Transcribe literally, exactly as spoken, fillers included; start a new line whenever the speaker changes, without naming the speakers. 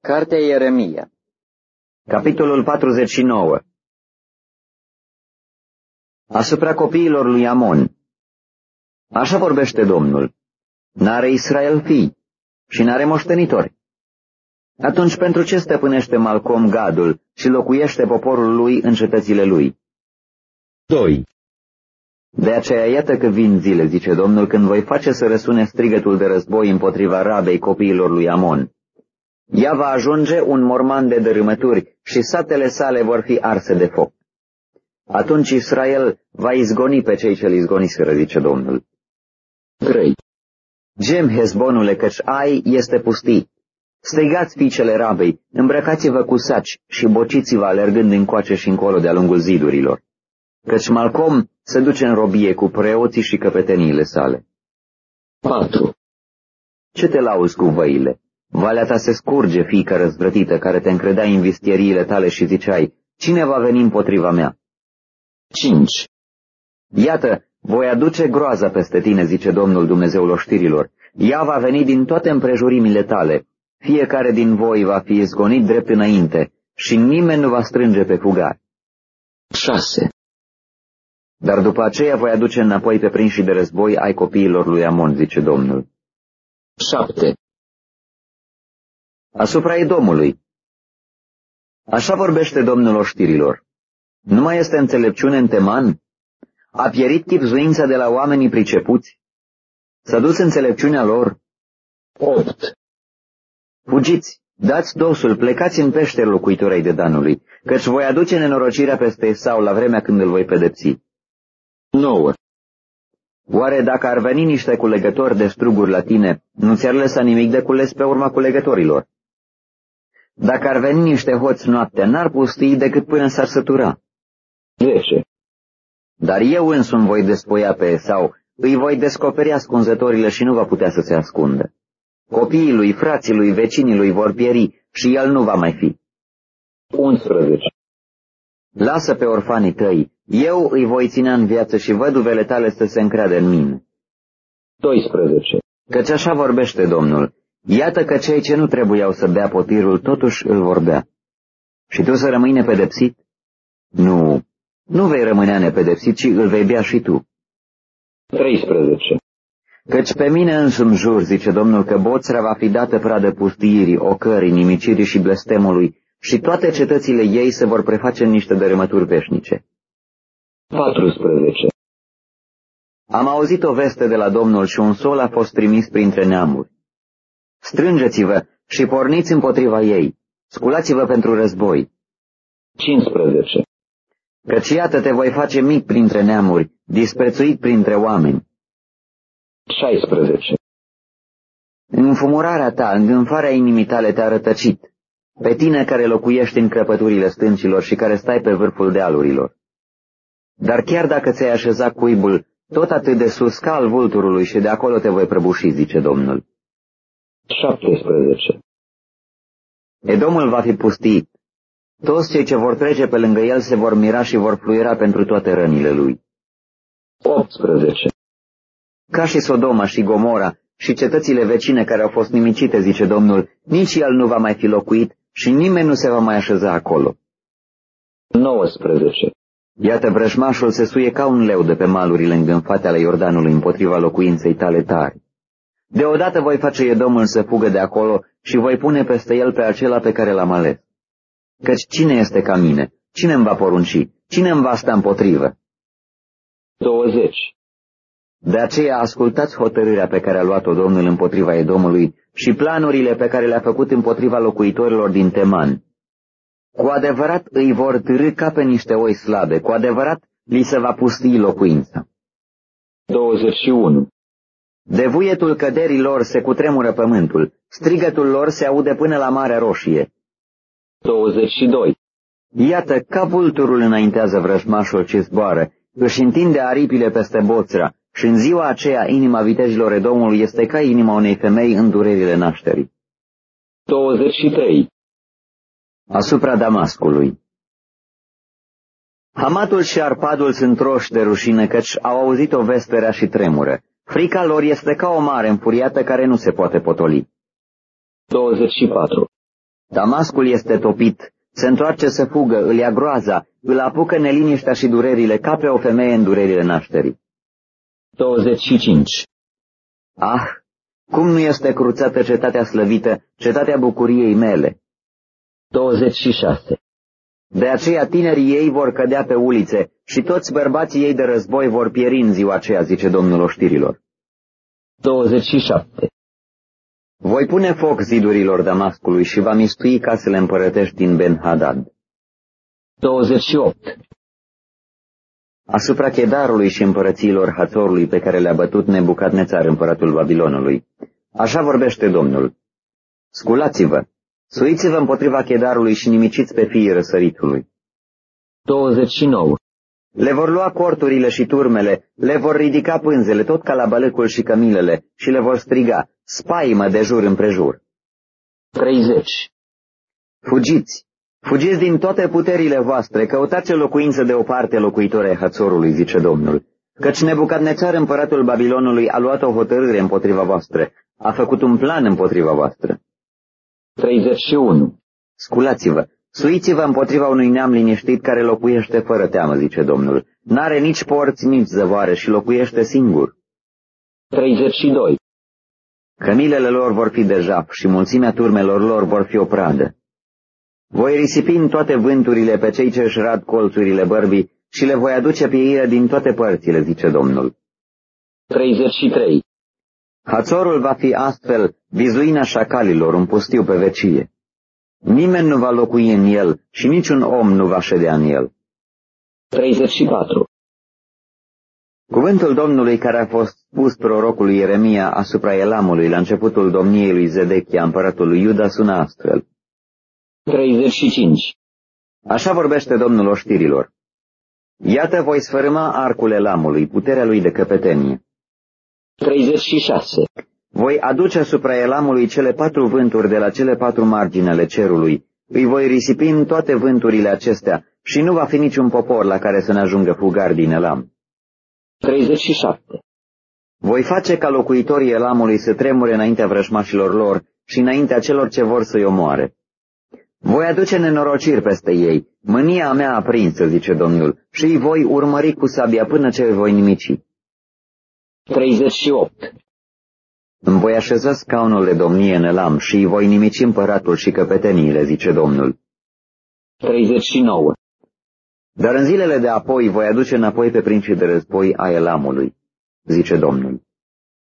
Cartea Ieremia,
capitolul patruzeci și nouă. Asupra copiilor lui Amon. Așa vorbește Domnul: n-are Israel fii și n-are moștenitori. Atunci pentru ce stăpânește Malcom Gadul și locuiește poporul lui în cetățile lui? doi. De aceea iată că vin zile, zice Domnul, când voi face să răsune strigătul de război împotriva Rabei copiilor lui Amon. Ea va ajunge un morman de dărâmături și satele sale vor fi arse de foc. Atunci Israel va izgoni pe cei ce-l izgoniseră, zice Domnul. trei. Gem, Hezbonule, căci Ai este pustit. Strigați fiicele Rabei, îmbrăcați-vă cu saci și bociți-vă alergând încoace și încolo de-a lungul zidurilor. Căci Malcom se duce în robie cu preoții și căpeteniile sale. patru. Ce te lauzi cu văile? Valea ta se scurge, fiică răzvrătită, care te încredeai în vistieriile tale și ziceai: cine va veni împotriva mea? cinci. Iată, voi aduce groaza peste tine, zice Domnul Dumnezeul oștirilor. Ea va veni din toate împrejurimile tale. Fiecare din voi va fi izgonit drept înainte și nimeni nu va strânge pe fugar. șase. Dar după aceea voi aduce înapoi pe prinși de război ai copiilor lui Amon, zice Domnul. șapte. Asupra Edomului. Așa vorbește Domnul oștirilor: nu mai este înțelepciune în Teman? A pierit chibzuința de la oamenii pricepuți? S-a dus înțelepciunea lor? opt. Fugiți, dați dosul, plecați în peșteri, locuitorii de Danului, căci voi aduce nenorocirea peste Esau la vremea când îl voi pedepsi. nouă. Oare dacă ar veni niște culegători de struguri la tine, nu ți-ar lăsa nimic de cules pe urma culegătorilor? Dacă ar veni niște hoți noaptea, n-ar pustii decât până s-ar sătura. zece. Dar eu însumi voi despoia pe Esau, îi voi descoperi ascunzătorile și nu va putea să se ascundă. Copiii lui, frații lui, vecinii lui vor pieri și el nu va mai fi. unsprezece. Lasă pe orfanii tăi, eu îi voi ține în viață și văduvele tale să se încreadă în mine. doisprezece. Căci așa vorbește Domnul: iată că cei ce nu trebuiau să bea potirul totuși îl vor bea. Și tu să rămâi nepedepsit? Nu, nu vei rămâne nepedepsit, ci îl vei bea și tu. treisprezece. Căci pe mine însumi jur, zice Domnul, că Boțra va fi dată pradă pustiirii, ocării, nimicirii și blestemului, și toate cetățile ei se vor preface în niște dărâmături veșnice. paisprezece. Am auzit o veste de la Domnul și un sol a fost trimis printre neamuri. Strângeți-vă și porniți împotriva ei, sculați-vă pentru război. cincisprezece. Căci iată te voi face mic printre neamuri, disprețuit printre oameni. șaisprezece. Înfumurarea ta, îngânfarea inimii tale te-a rătăcit, pe tine care locuiești în crăpăturile stâncilor și care stai pe vârful dealurilor. Dar chiar dacă ți-ai așezat cuibul tot atât de sus ca al vulturului și de acolo te voi prăbuși, zice Domnul. șaptesprezece. Edomul va fi pustit. Toți cei ce vor trece pe lângă el se vor mira și vor fluiera pentru toate rănile lui. optsprezece. Ca și Sodoma și Gomora și cetățile vecine care au fost nimicite, zice Domnul, nici el nu va mai fi locuit și nimeni nu se va mai așeza acolo. nouăsprezece. Iată, vrăjmașul se suie ca un leu de pe malurile îngânfate ale Iordanului împotriva locuinței tale tari. Deodată voi face Edomul să fugă de acolo și voi pune peste el pe acela pe care l-am ales. Căci cine este ca mine? Cine îmi va porunci? Cine îmi va sta împotrivă? douăzeci. De aceea ascultați hotărârea pe care a luat-o Domnul împotriva Edomului și planurile pe care le-a făcut împotriva locuitorilor din Teman. Cu adevărat îi vor târî ca pe niște oi slabe, cu adevărat li se va pustii locuința. douăzeci și unu. De vuietul căderii lor se cutremură pământul, strigătul lor se aude până la Marea Roșie. douăzeci și doi. Iată, ca vulturul înaintează vrăjmașul ce zboară, își întinde aripile peste Boțra, și în ziua aceea inima vitejilor Edomului este ca inima unei femei în durerile nașterii. douăzeci și trei. Asupra Damascului. Hamatul și Arpadul sunt roși de rușine, căci au auzit o veste rea și tremură. Frica lor este ca o mare înfuriată care nu se poate potoli. douăzeci și patru. Damascul este topit, se întoarce să fugă, îl ia groaza, îl apucă neliniștea și durerile, ca pe o femeie în durerile nașterii.
douăzeci și cinci.
Ah, cum nu este cruțată cetatea slăvită, cetatea bucuriei mele!
douăzeci și șase.
De aceea tinerii ei vor cădea pe ulițe și toți bărbații ei de război vor pieri în ziua aceea, zice Domnul oștirilor.
douăzeci și șapte.
Voi pune foc zidurilor Damascului și va mistui casele împărătești din Ben-Hadad.
douăzeci și opt.
Asupra Chedarului și împărățiilor Hațorului pe care le-a bătut Nebucadnețar, împăratul Babilonului. Așa vorbește Domnul. Sculați-vă, suiți-vă împotriva Chedarului și nimiciți pe fiii răsăritului.
douăzeci și nouă.
Le vor lua corturile și turmele, le vor ridica pânzele, tot ca la bălâcul și cămilele, și le vor striga, spaimă de jur împrejur.
treizeci.
Fugiți! Fugiți din toate puterile voastre, căutați o locuință de o parte locuitoare Hațorului, zice Domnul, căci Nebucadnețar, împăratul Babilonului, a luat o hotărâre împotriva voastră, a făcut un plan împotriva voastră.
treizeci și unu.
Sculați-vă, suiți-vă împotriva unui neam liniștit care locuiește fără teamă, zice Domnul. N-are nici porți, nici zăvoare și locuiește singur.
treizeci și doi.
Cămilele lor vor fi de jaf și mulțimea turmelor lor vor fi o pradă. Voi risipi în toate vânturile pe cei ce își rad colțurile bărbii și le voi aduce pieire din toate părțile, zice Domnul.
treizeci și trei.
Hațorul va fi astfel vizuina șacalilor, un pustiu pe vecie. Nimeni nu va locui în el și niciun om nu va ședea în el.
treizeci și patru.
Cuvântul Domnului care a fost spus prorocului Ieremia asupra Elamului la începutul domniei lui Zedechia, împăratul lui Iuda, sună astfel.
treizeci și cinci.
Așa vorbește Domnul oștirilor. Iată, voi sfărâma arcul Elamului, puterea lui de căpetenie.
treizeci și șase.
Voi aduce asupra Elamului cele patru vânturi de la cele patru margini ale cerului. Îi voi risipi în toate vânturile acestea și nu va fi niciun popor la care să ne ajungă fugari din Elam.
treizeci și șapte.
Voi face ca locuitorii Elamului să tremure înaintea vrăjmașilor lor și înaintea celor ce vor să-i omoare. Voi aduce nenorociri peste ei, mânia mea aprinsă, zice Domnul, și îi voi urmări cu sabia până ce îi voi nimici.
treizeci și opt.
Îmi voi așeza scaunul de domnie în Elam și îi voi nimici împăratul și căpeteniile, zice Domnul.
treizeci și nouă.
Dar în zilele de apoi voi aduce înapoi pe principii de război a Elamului, zice Domnul.